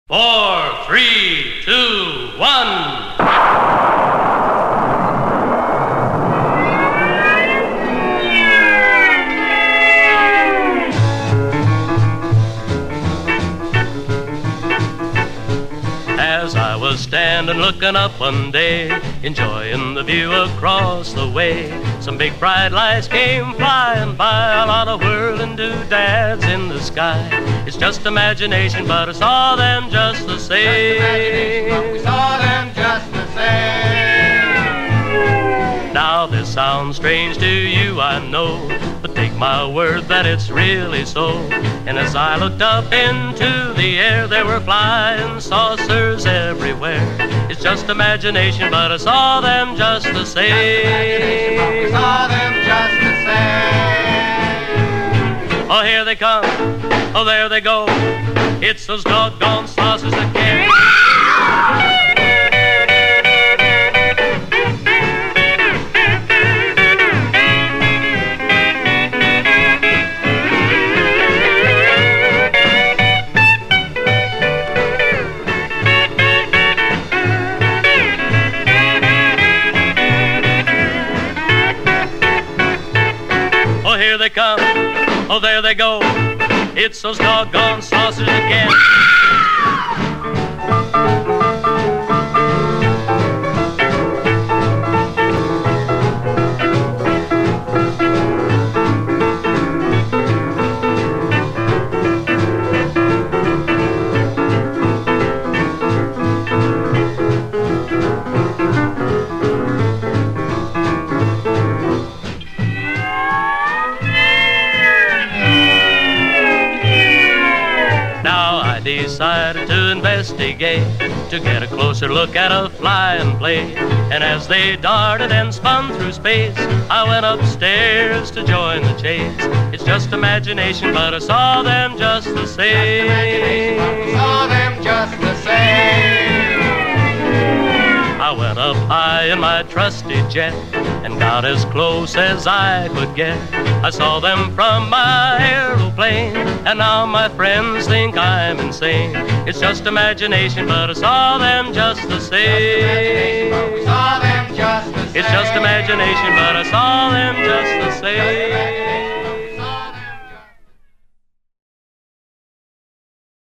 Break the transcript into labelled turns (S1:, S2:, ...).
S1: 4, 3, 2, 1. As I was standing looking up one day, enjoying the view across the way, some big bright lights came flying by, a lot of whirling doodads in the sky. It's just imagination, but I saw them just the same.
S2: Just imagination, but we saw them just the same.
S1: Now this sounds strange to you, I know, but take my word that it's really so. And as I looked up into the air, there were flying saucers everywhere. It's just imagination, but I saw them just the same.
S2: Just imagination, but we saw them just the same.
S1: Oh, here they come, oh, there they go. It's those doggone saucers that can't. Oh, here they come, oh, there they go. It's those doggone saucers again. Decided to investigate, to get a closer look at a flying plane. And as they darted and spun through space, I went upstairs to join the chase. It's just imagination, but I saw them just the same.
S2: Just imagination, but we saw them just the same.
S1: I went up high in my trusty jet and got as close as I could get. I saw them from my aeroplane, and now my friends think I'm insane. It's just imagination, but I saw them just the same.
S2: But we saw them just the same.
S1: It's just imagination, but I saw them just the same.